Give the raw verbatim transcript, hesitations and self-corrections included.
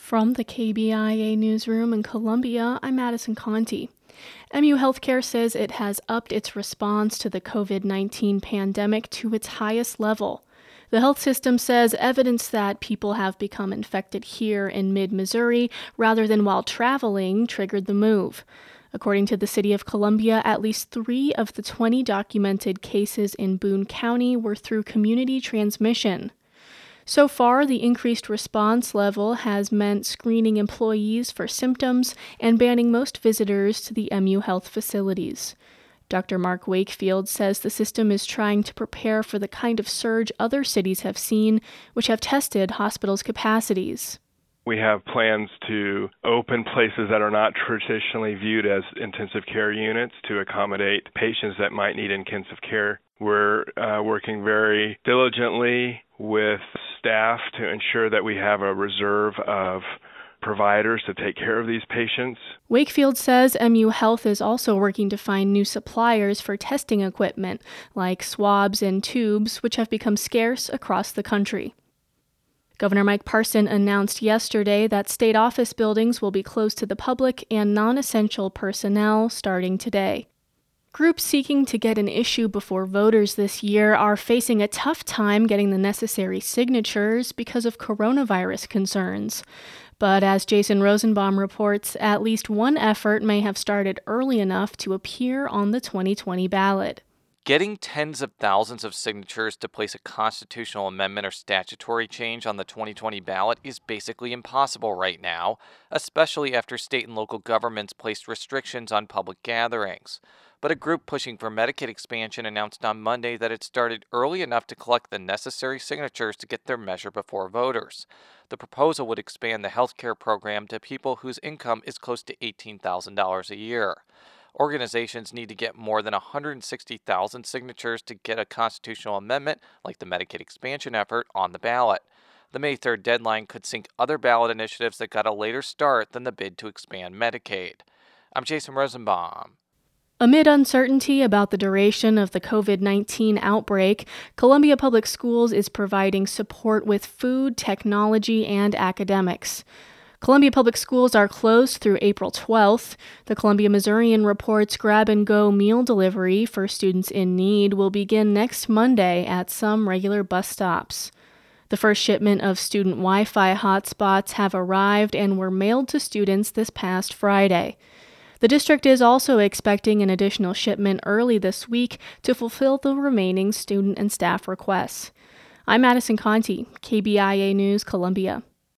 From the K B I A newsroom in Columbia, I'm Madison Conti. M U Healthcare says it has upped its response to the covid nineteen pandemic to its highest level. The health system says evidence that people have become infected here in mid-Missouri rather than while traveling triggered the move. According to the City of Columbia, at least three of the twenty documented cases in Boone County were through community transmission. So far, the increased response level has meant screening employees for symptoms and banning most visitors to the M U Health facilities. Doctor Mark Wakefield says the system is trying to prepare for the kind of surge other cities have seen, which have tested hospitals' capacities. We have plans to open places that are not traditionally viewed as intensive care units to accommodate patients that might need intensive care. We're uh, working very diligently with staff to ensure that we have a reserve of providers to take care of these patients. Wakefield says M U Health is also working to find new suppliers for testing equipment, like swabs and tubes, which have become scarce across the country. Governor Mike Parson announced yesterday that state office buildings will be closed to the public and non-essential personnel starting today. Groups seeking to get an issue before voters this year are facing a tough time getting the necessary signatures because of coronavirus concerns. But as Jason Rosenbaum reports, at least one effort may have started early enough to appear on the twenty twenty ballot. Getting tens of thousands of signatures to place a constitutional amendment or statutory change on the twenty twenty ballot is basically impossible right now, especially after state and local governments placed restrictions on public gatherings. But a group pushing for Medicaid expansion announced on Monday that it started early enough to collect the necessary signatures to get their measure before voters. The proposal would expand the health care program to people whose income is close to eighteen thousand dollars a year. Organizations need to get more than one hundred sixty thousand signatures to get a constitutional amendment, like the Medicaid expansion effort, on the ballot. The May third deadline could sink other ballot initiatives that got a later start than the bid to expand Medicaid. I'm Jason Rosenbaum. Amid uncertainty about the duration of the covid nineteen outbreak, Columbia Public Schools is providing support with food, technology, and academics. Columbia Public Schools are closed through April twelfth. The Columbia Missourian reports grab-and-go meal delivery for students in need will begin next Monday at some regular bus stops. The first shipment of student Wi-Fi hotspots have arrived and were mailed to students this past Friday. The district is also expecting an additional shipment early this week to fulfill the remaining student and staff requests. I'm Madison Conti, K B I A News, Columbia.